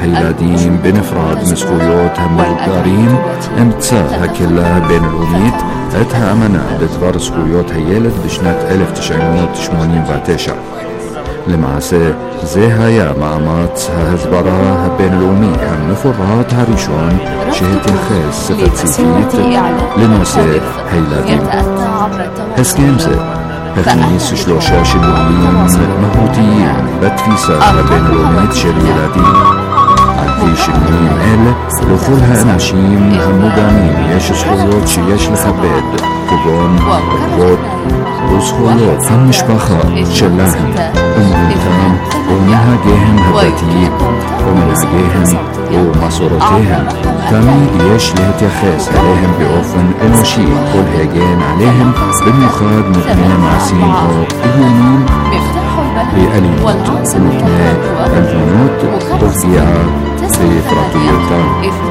הילדים בנפרד מזכויות המבוגרים אמצא הקהילה הבינלאומית את האמנה בדבר זכויות הילד בשנת 1989. למעשה זה היה מאמץ ההסברה הבינלאומי המפורט הראשון שהתייחס ספציפית לנושא הילדים. הסכם זה הכניס 3 שינויים מהותיים בתפיסה הבינלאומית של ילדים. על פי שינויים אלה, לכל האנשים המוגנים יש זכויות שיש לכבד, כגון כבוד וזכויות המשפחה שלהם, אמונתם ומנהגיהם הדתיים ומנהגיהם ומסורותיהם. תמיד יש להתייחס אליהם באופן אנושי ולהגן עליהם, במיוחד מפני מעשים או איומים באלימות ומפני עלבונות ופגיעה בפרטיותם.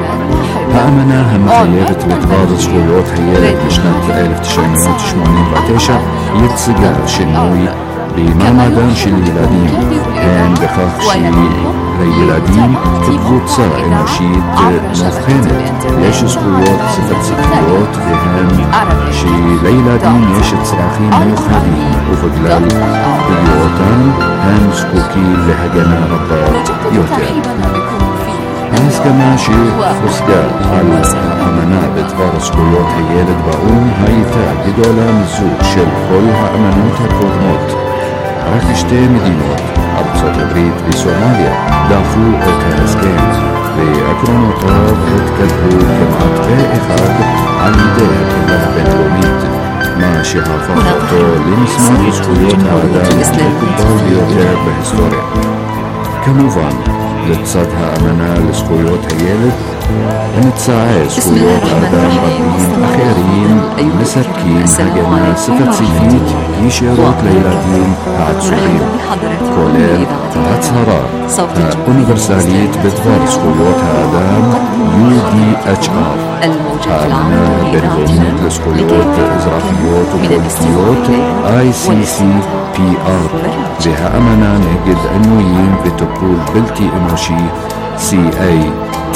האמנה המחייבת בדבר זכויות הילד בשנת 1989 יציגה שינוי במעמדם של ילדים, הן בכך שלילדים כקבוצה אנושית מובחנת יש זכויות ספציפיות, והן שלילדים יש צרכים מיוחדים ובגלל פגיעותם הם זקוקים להגנה רבה יותר. ההסכמה שהושגה על האמנה בדבר זכויות הילד באו"ם הייתה גדולה מזו של כל האמנות הקודמות. רק 2 מדינות, ארצות הברית וסומליה, דחפו את ההסכם, ועקרונותיו התקבלו כמעט פה אחד על ידי הקהילה הבינלאומית, מה שהפך אותו למסמך זכויות האדם המקובל ביותר בהיסטוריה. כמובן, לצד האמנה לזכויות הילד, אמצעי זכויות האדם רבים אחרים מספקים הגנה ספציפית ישירות לילדים העצורים, כולל ההצהרה האוניברסלית בדבר זכויות האדם UDHR, האמנה הבינלאומית לזכויות אזרחיות ופוליטיות ICCPR, והאמנה נגד עינויים וטיפול בלתי אנושי CAT.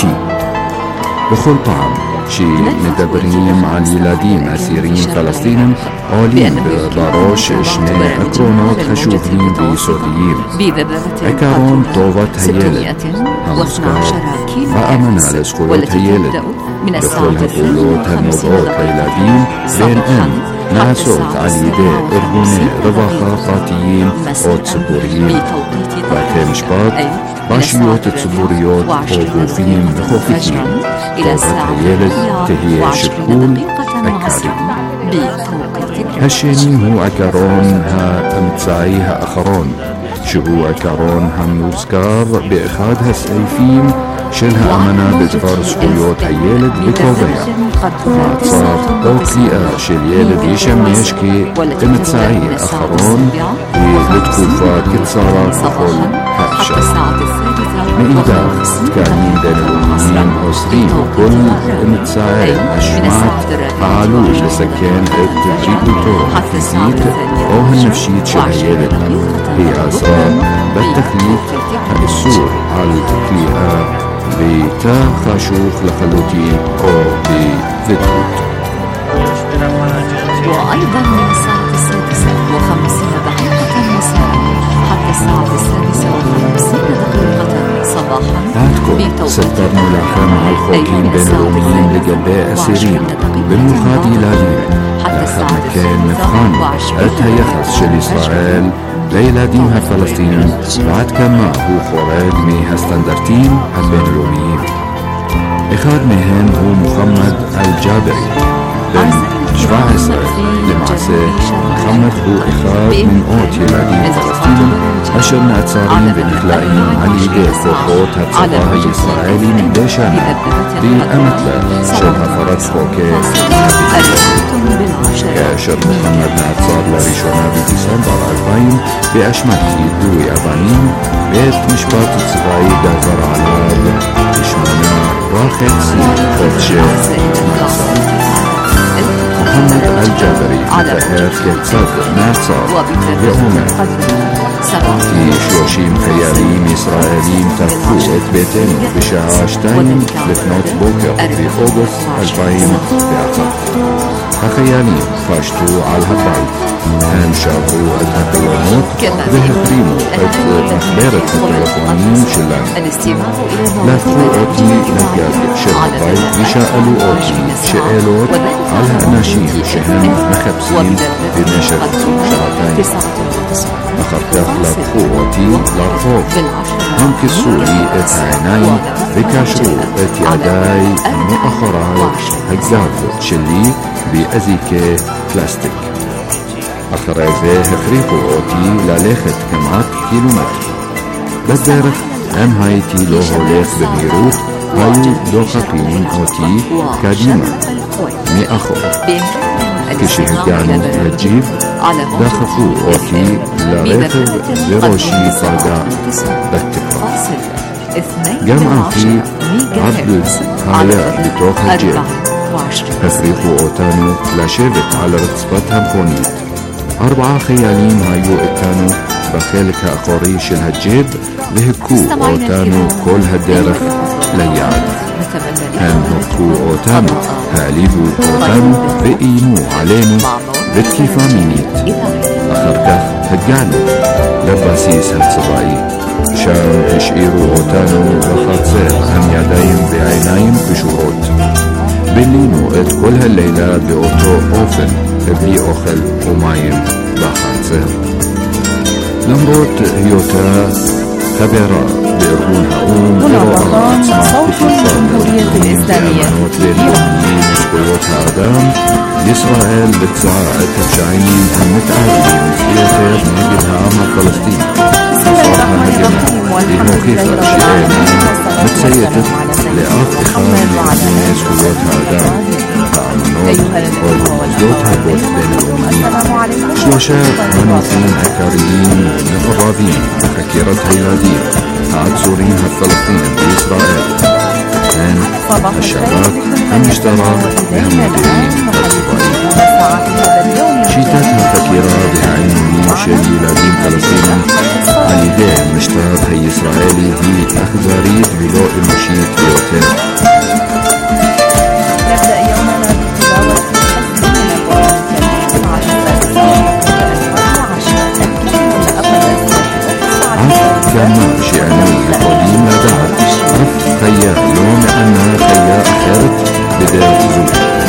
בכל פעם שמדברים על ילדים אסירים פלסטינים עולים בראש 2 עקרונות חשובים ויסודיים: עקרון טובת הילד המוזכר באמנה לזכויות הילד בכל הפעולות הנוגעות לילדים, והן נעשות על ידי ארגוני רווחה פרטיים או ציבוריים, בתי משפט, רשויות ציבוריות או גופים מחוקקים. טובת הילד תהיה שיקול עיקרי. השני הוא עקרון האמצעי האחרון, שהוא עקרון המוזכר באחד הסעיפים של האמנה בדבר זכויות הילד, וקובע מעצר או כליאה של ילד ישמש כאמצעי אחרון ולתקופה קצרה ככל האפשר. מאידך, תקנים בינלאומיים אוסרים כל אמצעי השמעת העלול לסכן את בריאותו הפיזית או הנפשית של הילד. היא עזרה בתכלית האיסור על כליאה בתא חשוך לחלוטין או בבדידות. وأيضا من الساعة 6:50 مساء حتى الساعة 6:50 صباحا. עד כה ספרנו לכם על חוקים בינלאומיים לגבי אסירים, במיוחד ילדים. לאחר מכן נבחן את היחס של ישראל לילדים הפלסטינים ועד כמה הוא חורג מהסטנדרטים הבינלאומיים. אחד מהם הוא מוחמד אל-ג'אברי, בן 17. למעשה, מוחמד הוא אחד ממאות ילדים פלסטינים אשר נעצרים ונכלאים על ידי כוחות הצבא הישראלי מדי שנה באמתלה של הפרת חוקי הביטחון. כאשר מוחמד נעצר לראשונה בדצמבר 2000 באשמת יידוי אבנים, בית משפט צבאי גזר עליו 8.5 חודשי מאסר. מוחמד אל-ג'אברי מתאר כיצד נעצר ואומר: כי 30 חיילים ישראלים תקפו את ביתנו בשעה 2 לפנות בוקר באוגוסט 2001. החיילים פשטו על הבית, הם שברו את החלונות והחרימו את מחברת הטלפונים שלנו. לקחו אותי לגג של הבית ושאלו אותי שאלות על האנשים שהם מחפשים במשך שעתיים. אחר כך לקחו אותי לרחוב, הם כיסו לי את העיניים וקשרו את ידיי מאחורי הגב שלי באזיקי פלסטיק. אחרי זה הכריחו אותי ללכת כמעט קילומטר. בדרך, אם הייתי לא הולך במהירות, היו דוחקים אותי קדימה, מאחור. כשהגענו לג'יפ, דחפו אותי לרכב וראשי פגע בתקרה. גם אחי עבדו היה בתוך הג'יפ. הכריחו אותנו לשבת על רצפת המכונית. 4 חיילים היו איתנו בחלק האחורי של הג'יפ והכו אותנו כל הדרך ליעד. הם הכו אותנו, העליבו אותנו ואיימו עלינו בתקיפה מינית. אחר כך הגענו לבסיס הצבאי, שם השאירו אותנו בחצר עם ידיים ועיניים קשורות. בילינו את כל הלילה באותו אופן, בלי אוכל ומים בחצר. למרות היותה חברה בארגון האו"ם ורואה עצמה כפופה לארגונים ואמנות בינלאומיים לזכויות האדם, ישראל ביצעה את הפשעים המתעבים ביותר נגד העם הפלסטיני. בצורה ההגנה היא הוכיחה שאינה מצייתת לאף אחד מארגוני זכויות האדם, האמנות או המוסדות הבינלאומיים. 3 מנופים עיקריים מעורבים בחקירת הילדים העצורים הפלסטינים בישראל הן השב"כ, המשטרה והמודיעין הצבאי. שיטת החקירה והעינויים של ילדים פלסטינים על ידי המשטר הישראלי היא אכזרית ולא אנושית ביותר. כמה שאנו יכולים לדעת, אף חיה לא מענה חיה אחרת בדרך זו.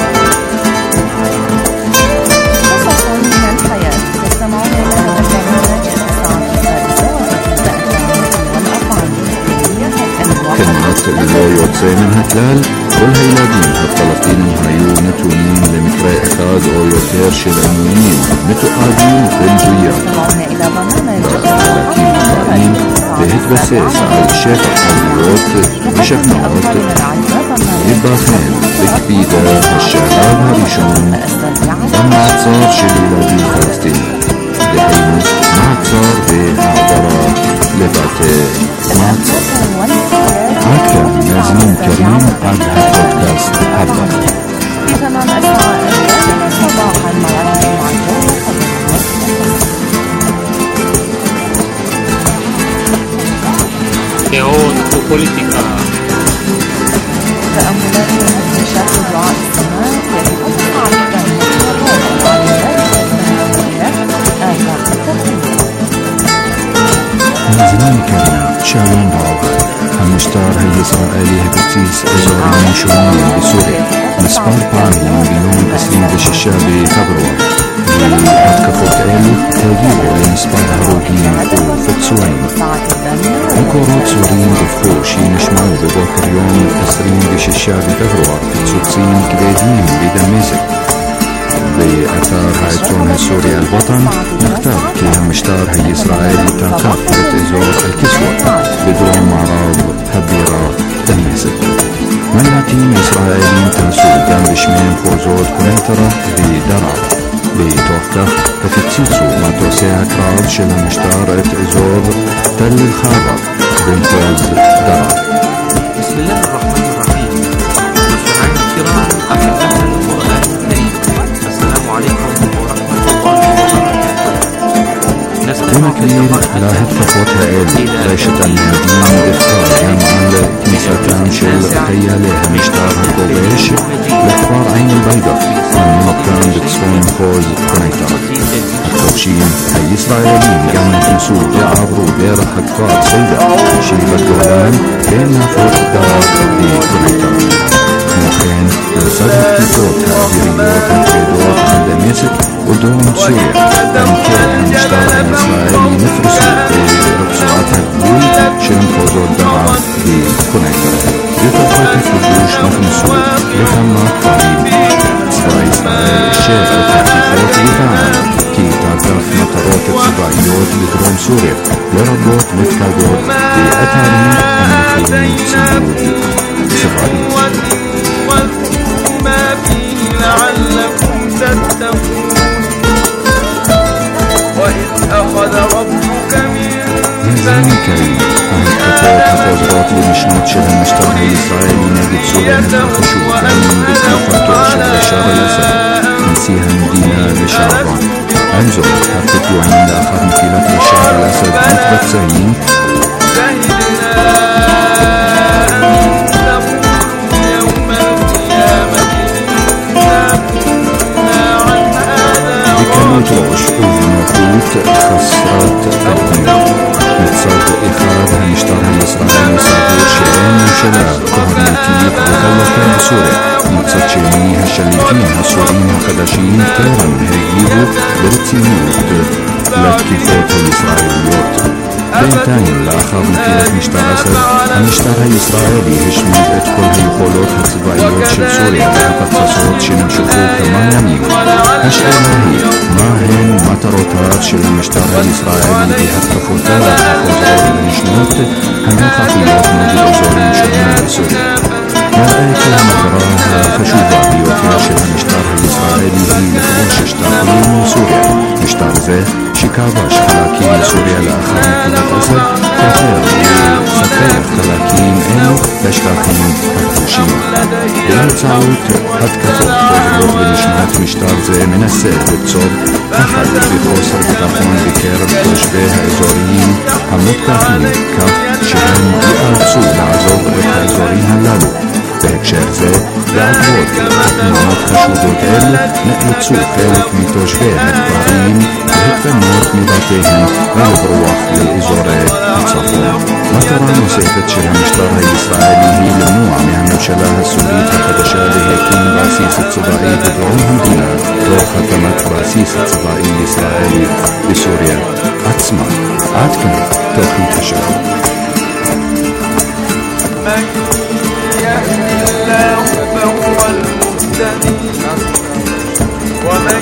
כמעט ללא יוצא מן הכלל, כל הילדים הפלסטינים היו נתונים למקרה אחד או יותר של עינויים מתועדים במדויק. בחלקים הבאים והתבסס על 7 עדויות משכנעות, ייבחן בקפידה השלב הראשון במעצר של ילדים פלסטינים, דהיינו מעצר והעברה לבתי מעצר. עד כאן נאזמים קרים עד הפודקאסט הבא. דעות ופוליטיקה. מאזינים יקרים, שלום רב. המשטר הישראלי הפציץ אזורים שונים בסוריה מספר פעמים ביום 26 בפברואר, והתקפות אלו הביאו למספר הרוגים ופצועים. מקורות סוריים דיווחו שנשמעו בבוקר יום 26 בפברואר פיצוצים כבדים בדמשק. באתר העיתון הסורי אל-וטן נכתב כי המשטר הישראלי תקף את אזור אל-כסווה בדרום מערב הבירה דמשק. מל"טים ישראלים טסו גם בשמי מחוזות קונטרה ודרעה. בתוך כך הפציצו מטוסי הקרב של המשטר את אזור תל אל-חאבה במחוז דרעה. بسم الله الرحمن الرحيم. مستمعينا الكرام، أهلا وسهلا بالقرآن الكريم. السلام عليكم ورحمة الله وبركاته. במקביל להתקפות האלה, רשת המהדים דיווחה גם על כניסתם של חיילי המשטר הכובש לכפר עין אל-בידה הממוקם בצפון מחוז קוניטרה. הכובשים הישראלים גם נכנסו ועברו דרך הכפר סיידה שבגולן ונהפוך דרך בקוניטרה. כמו כן, לצד התקיפות האוויריות הכבדות על דמשק ודרום סוריה, עמקי המשטר הישראלי נפרסו ברצועת הגבול של מחוזות דרום בקוניטרה. וכוחות הכיבוש נכנסו לכמה כפרים. צבא ישראל אישר את התקיפות וטען כי תקף מטרות צבאיות בדרום סוריה, לרבות מפקדות ואתרים המכילים ציוד צבאי. מאזינים יקרים, ההתקפות החוזרות ונשנות של המשטר הישראלי נגד סוריה התרחשו גם בתקופתו של בשאר אל-אסד, נשיא המדינה לשעבר. עם זאת, הפיגועים לאחר נפילת בשאר אל-אסד מתבצעים בקלות ראש ובנוחות חסרת תקדים. מצד אחד המשטר הישראלי סבור שאין ממשלה קוהרנטית וחלקה בסוריה, מצד שני השליטים הסוריים החדשים טרם הגיבו ברצינות לתקיפות הישראליות. בינתיים, לאחר נפילת משטר אסד, המשטר הישראלי השמיד את כל היכולות הצבאיות של סוריה בהפצצות שנמשכו כמה ימים. השאלה היא, מהן מטרותיו של המשטר הישראלי בהתקפותיו החוזרות ונשנות הנוכחיות נגד אזורים שונים בסוריה? נראה כי המטרה החשובה ביותר של המשטר הישראלי היא לכבוש שטחים מסוריה. משטר זה שכבש חלקים מסוריה לאחר נפילת אסד, חותר לספח חלקים אלו לשטחים הכבושים. באמצעות התקפות חוזרות ונשנות משטר זה מנסה ליצור פחד וחוסר ביטחון בקרב תושבי האזוריים המותקפים, כך שהם ייאלצו לעזוב את האזורים הללו. בהקשר זה, בעקבות תמונות חשודות אלו, נאלצו חלק מתושבי הכפרים להתפנות מבתיהם ולברוח לאזורי הצפון. מטרה נוספת של המשטר הישראלי היא למנוע מהממשלה הסורית החדשה להקים בסיס צבאי בדרום המדינה, תוך הקמת בסיס צבאי ישראלי בסוריה עצמה. עד כאן תוכנית השעה. فهو المهتدي ومن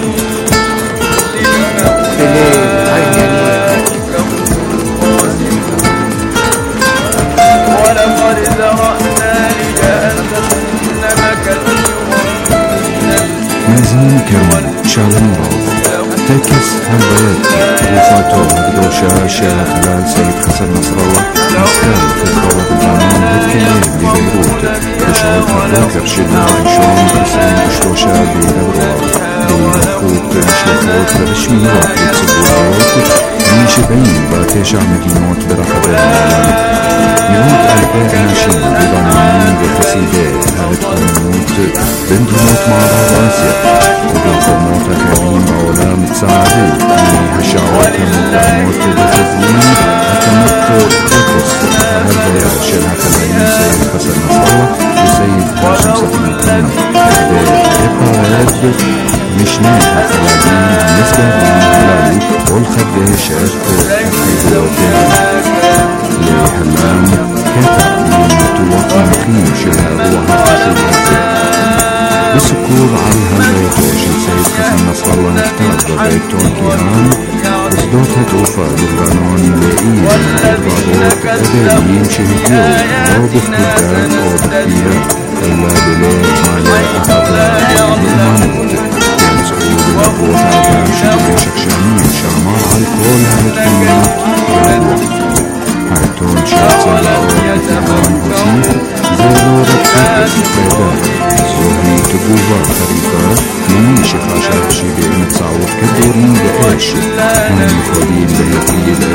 ولقد ذرأنا لجهنم كثيرا מאזינים יקרים, שלום רב. טקס הלוויית תרופתו הקדושה של החלל סייד חסן נסראללה, מזכ"ל חיזבאללה בלבנון, התקיים בביירות בשעות הבוקר של יום ראשון 23 בפברואר בנוכחות משלחות רשמיות וציבוריות מ-70 ב9 מדינות ברחבי העולם. מאות אלפי אנשים לבנונים וחסידי ההתקוממות במדינות מערב אסיה ובמקומות אחרים בעולם צעדו מהשעות המוקדמות בחזים הקמת טקס ההלוויה של החללים סייד חסן נסראללה וסייד האשם ספינתון כדי להיפרד משני החללים הנשגבים הללו ולחדש את התחייבויותיהם. להלן קטע מניתוח מומחים של האירוע החשוב הזה. בסיקור על הלווייתו של סייד חסן נסראללה נכתב בבית טורקיהן, בשדות התעופה בלבנון לעיל רבבות אדלים שהגיעו לא בפקודה או בכפייה, אלא בלב מלא אהבה ונאמנות. יצאו ללוות האדם שבמשך שנים שמר על כל ההתקוממות והרוח. העיתון שיצא לאור בטהרן הוסיף, זה לא רק טקס פרידה, זוהי תגובה חריפה ממי שחשב שבאמצעות כדורים ואש הם יכולים להפיל את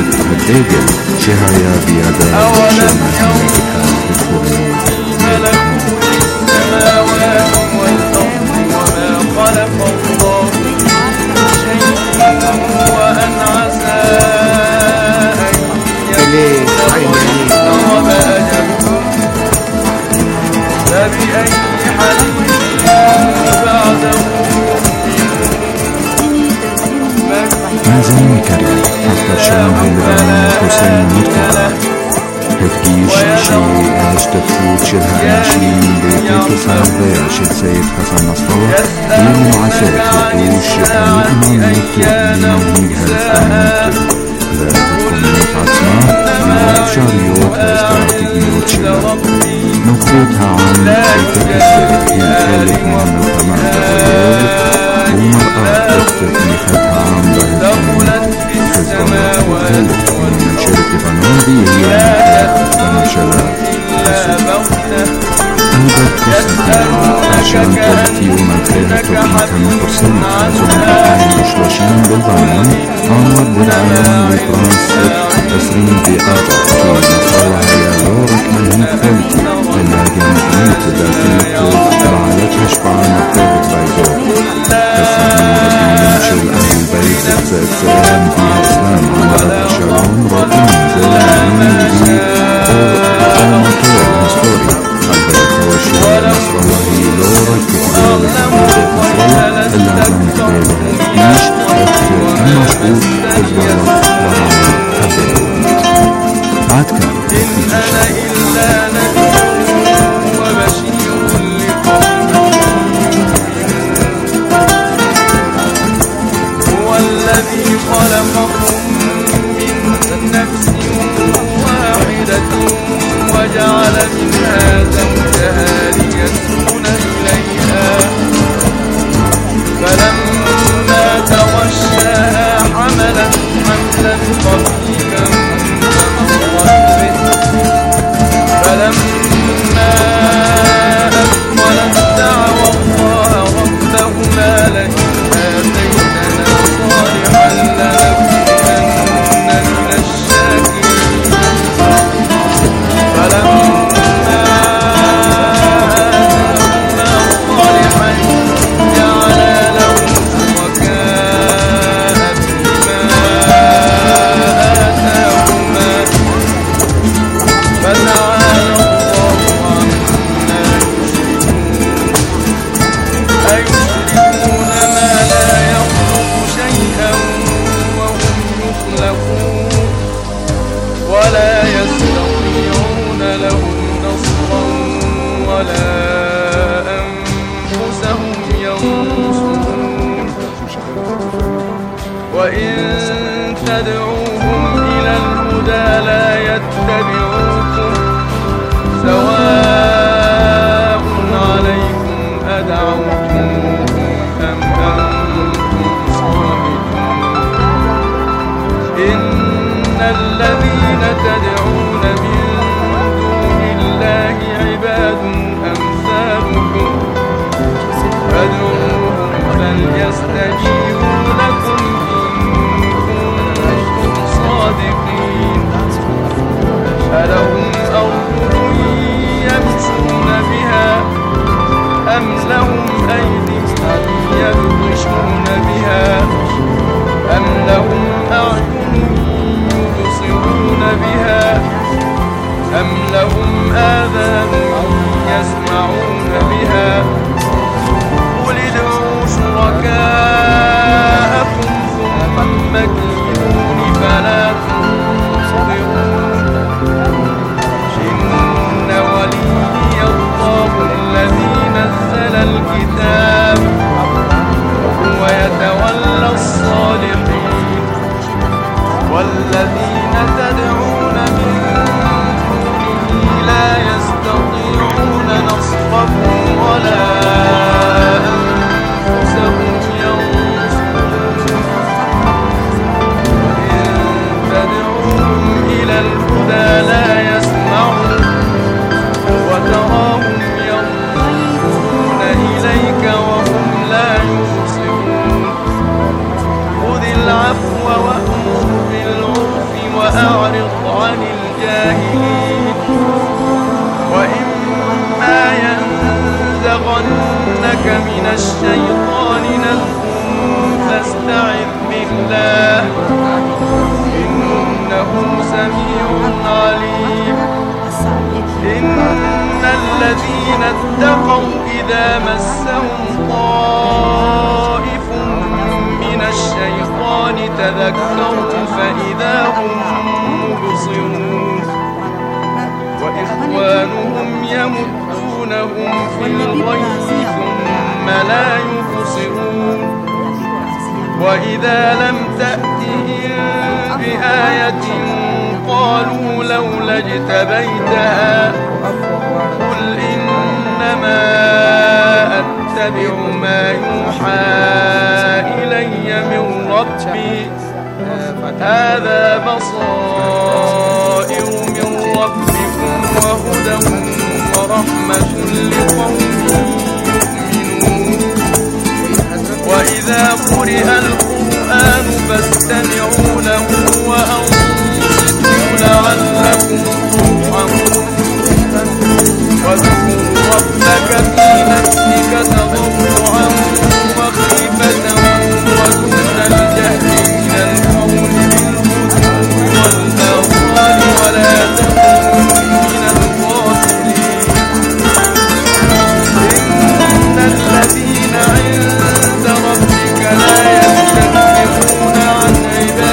إيجل شهايا بيدا شمها بها بالخروج ملكوت السماوات والأرض وما خلق الله شيء وأن عسى أن يكون اقترب أجلهم فبأي حديث بعده مازال كريم حتى شامها لبنان حسين مرتضى تفكيش شيء اشتفوت شلها عشرين بيتي صعبة شل سيد حسن نصر في معسل تفوش المؤمن مطلق من هالفرمات لا تكون متعصمة شاريوت استراتيجيوت شلها نخوتها عن شركة السيد خالق من القمع تغيرت ومرأة تكلفتها عن بهالفرمات حزبالله من شركة فنادي هي عشان تأتي يوم الخير توقيتها من فرسان خازن 2020 بالضمان عمر بالعالم وفرنسا تسرين بآبا طول مصالحة يا لورك من هيك ثالثي إلا جانب ميت ذاتي بعلتها شبعان الثابت بايزور تسرين ربي شل أهل البيت سلام فيها إسلام عمر شالون ربي زلام ودي موتور هستوري نصر الله لورك كتبال نصر الله إلا عن كتبالها إيش أكثر المشهور حزب الله ورعاه حزب بعد كان الشيطان نزغ فاستعذ بالله إنه سميع عليم. إن الذين اتقوا إذا مسهم طائف من الشيطان تذكروا فإذا هم مبصرون وإخوانهم يمدونهم في الغي ثم لا يبصرون وإذا لم تأتهم بآية قالوا لولا اجتبيتها قل إنما أتبع ما يوحى إلي من ربي هذا بصائر من ربكم وهدى ورحمة لقوم يؤمنون. وإذا قرئ القرآن فاستمعوا له وأنصتوا لعلكم ترحمون. واذكر ربك في نفسك تضرعا وخيفة ودون الجهل من القول بالغدو والآصال ولا تكن من الغافلين. إن الذين عند ربك لا يستكبرون عن عبادته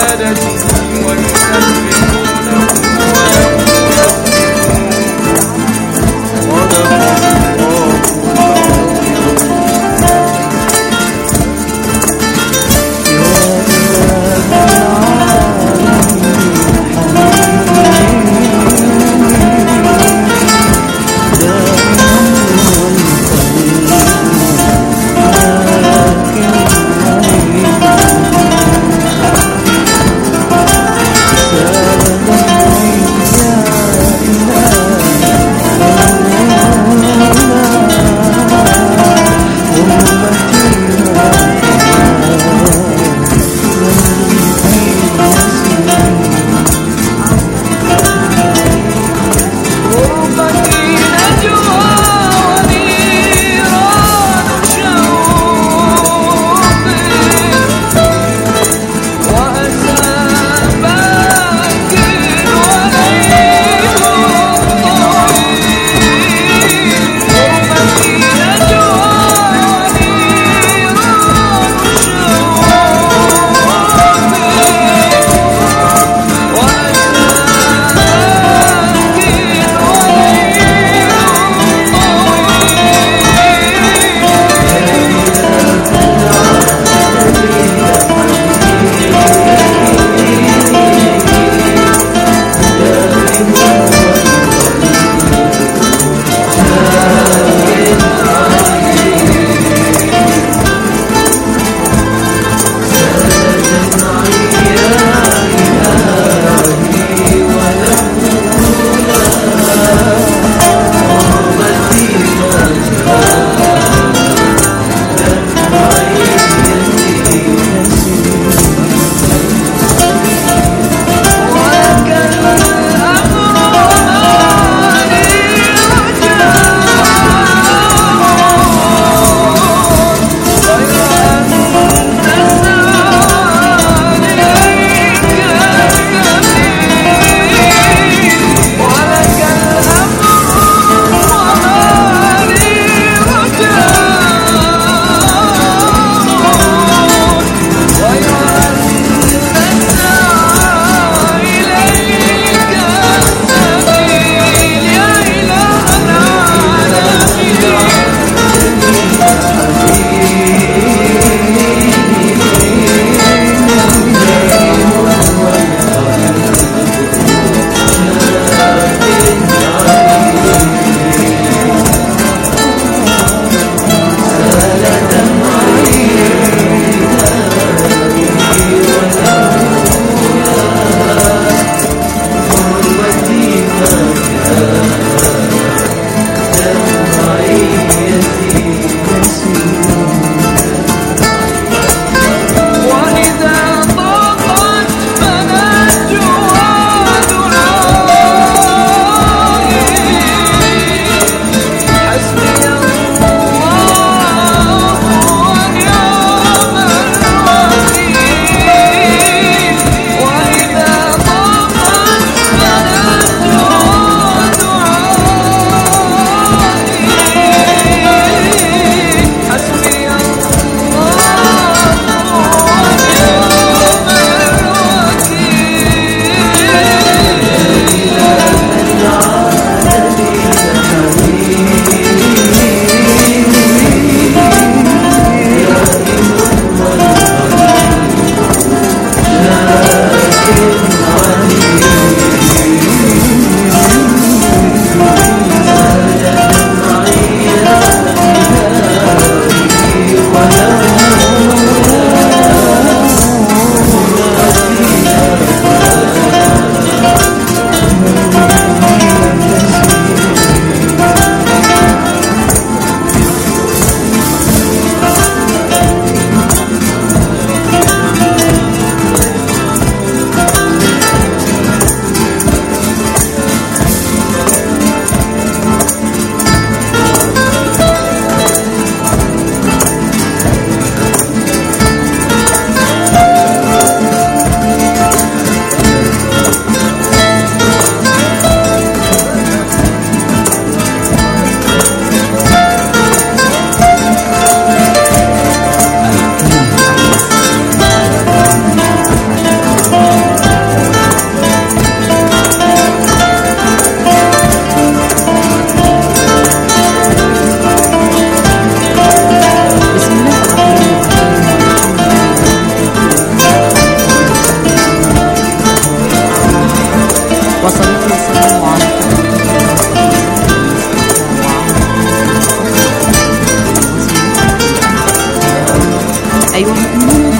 أيها المؤمنون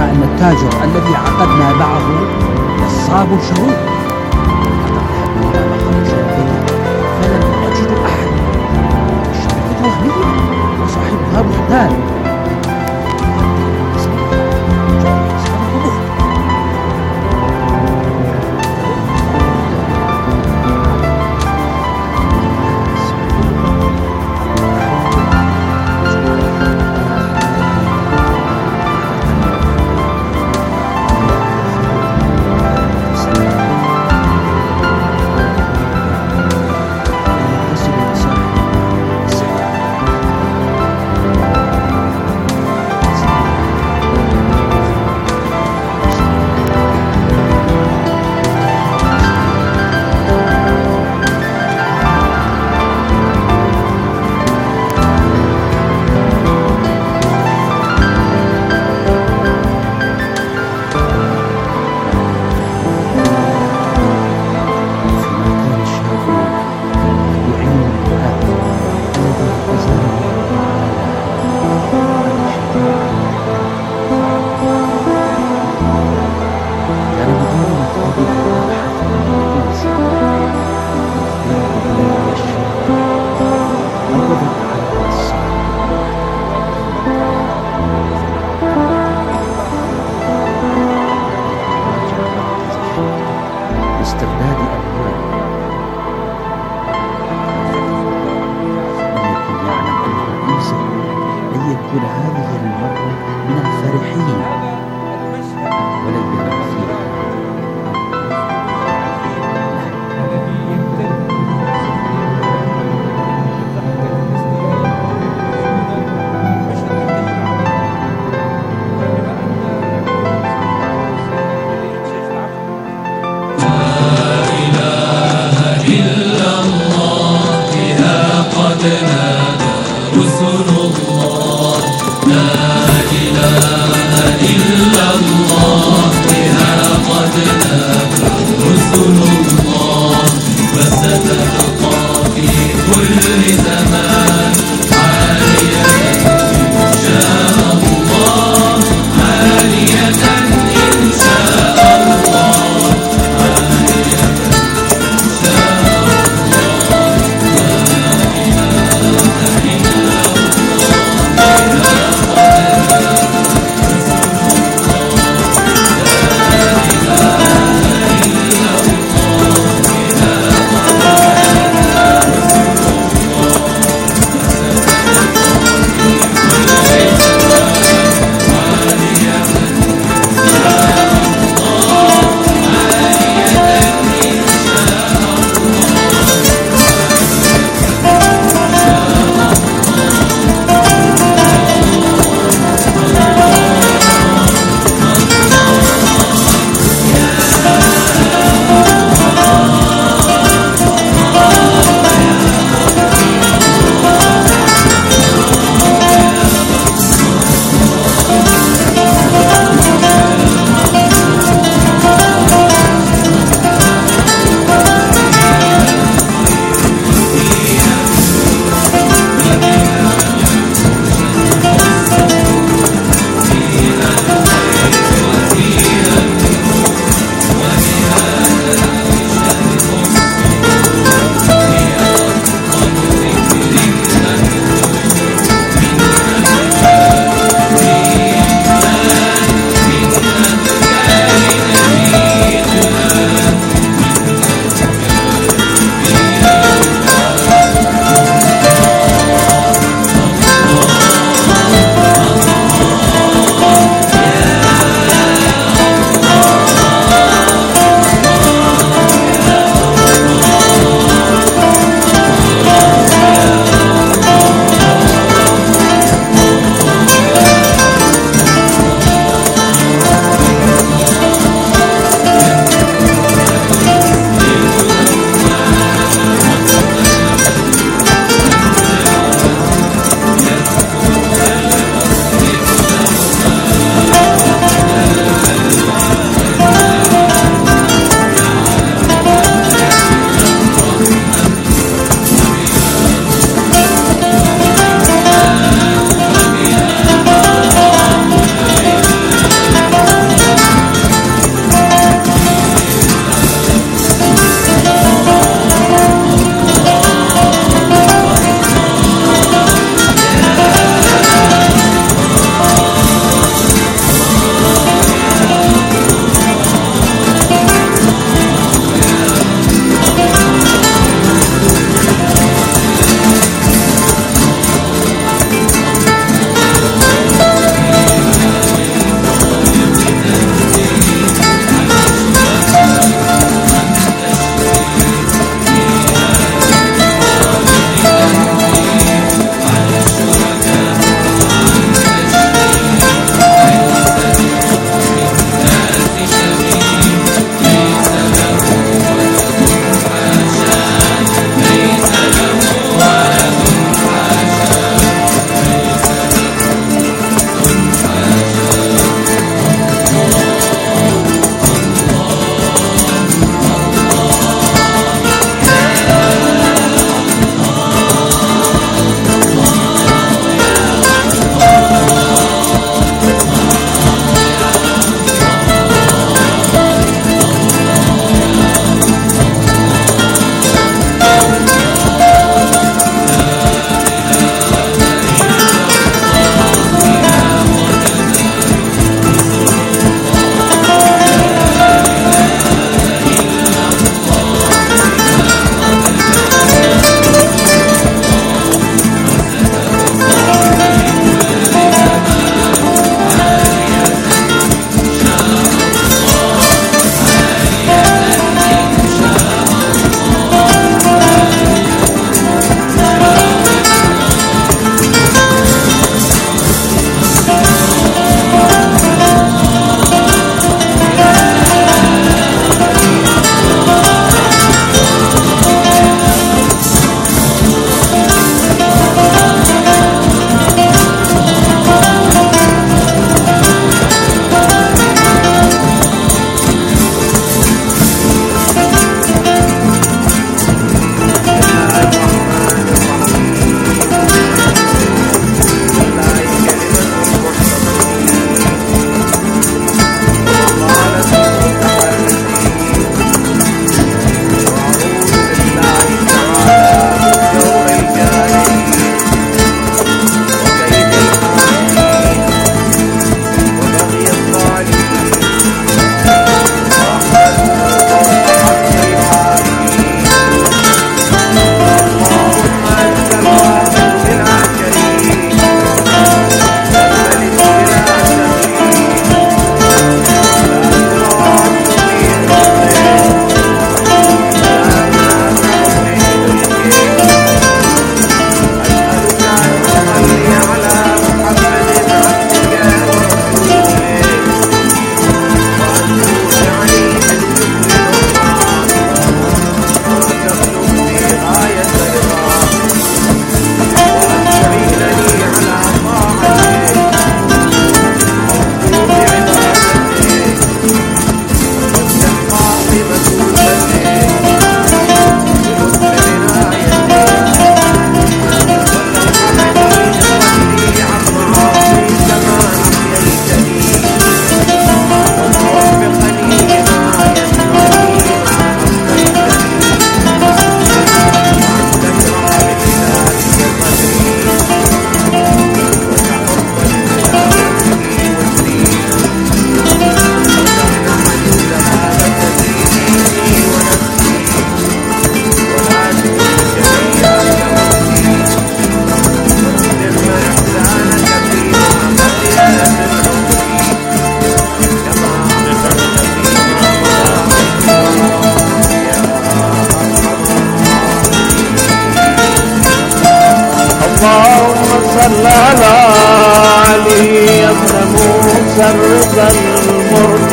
أن التاجر الذي عقدنا معه نصاب شرور. لقد ذهبنا إلى مخرج شركته فلم نجد أحد. الشركة وهمية وصاحبها بهتان. قد نادى رسل الله لا إله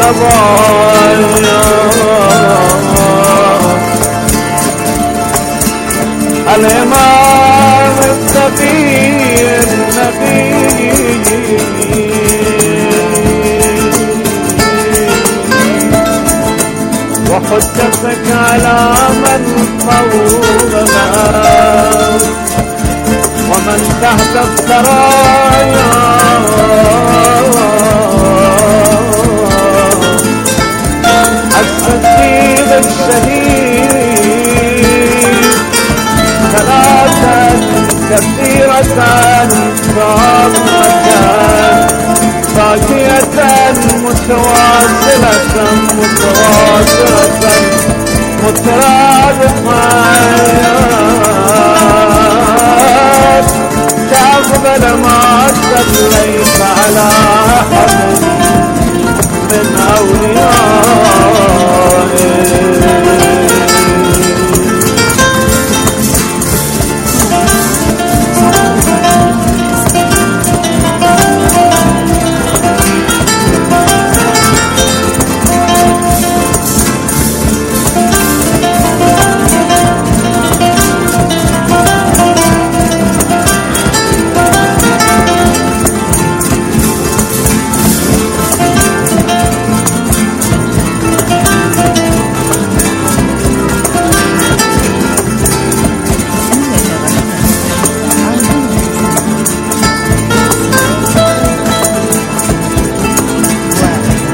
الصبايا الإمام التقي النبي وحجتك على من قومها ومن تحت الثرايا الصديق الشهيد ثلاثة كثيرة صامتة باقية متواصلة مترادفات تقبل ما صليت على حبيبي